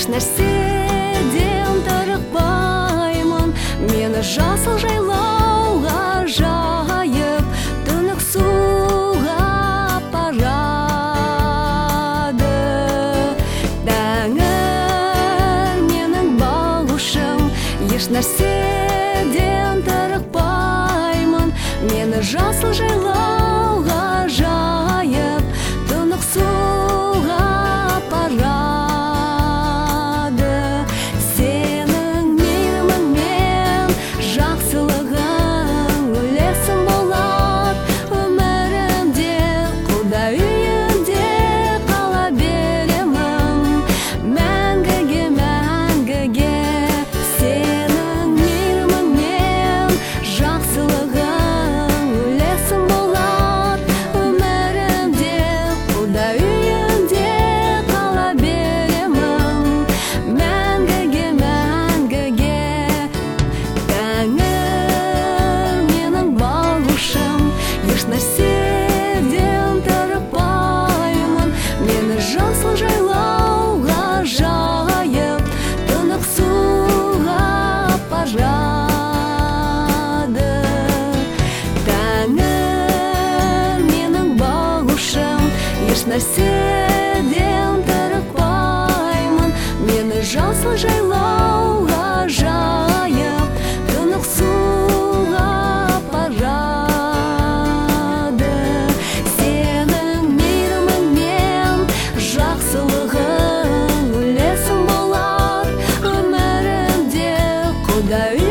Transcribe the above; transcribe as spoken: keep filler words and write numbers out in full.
нәрседен тарықпаймын, мені жасыл жайлауға жайып, тұнық суға апарады. Тәңір менің бағушым, еш нәрседен тарықпаймын, мені жасыл жайлауға жайып, тұнық суға апарады. Сенің мейіріміңмен жақсылығың үлесім болады өмірімде, Құдай үйінде қала беремін мәңгіге, мәңгіге. Сенің мейіріміңмен жақсылығың үлесім болады өмірімде, Құдай үйінде қала беремін мәңгіге, мәңгіге. Тәңір менің бағушым, еш нәрседен тарықпаймын, мені жасыл жайлауға жайып, тұнық суға апарады. Тәңір менің бағушым, еш нәрседен тарықпаймын, мені жасыл жайлауға жайып, тұнық суға апарады. Сенің мейіріміңмен жақсылығың үлесім болады өмірімде, Құдай